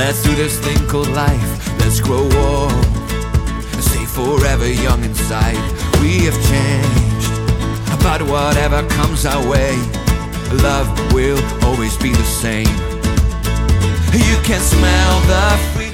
Let's do this thing called life. Let's grow old and stay forever young inside. We have changed, but whatever comes our way, love will always be the same. You can smell the freedom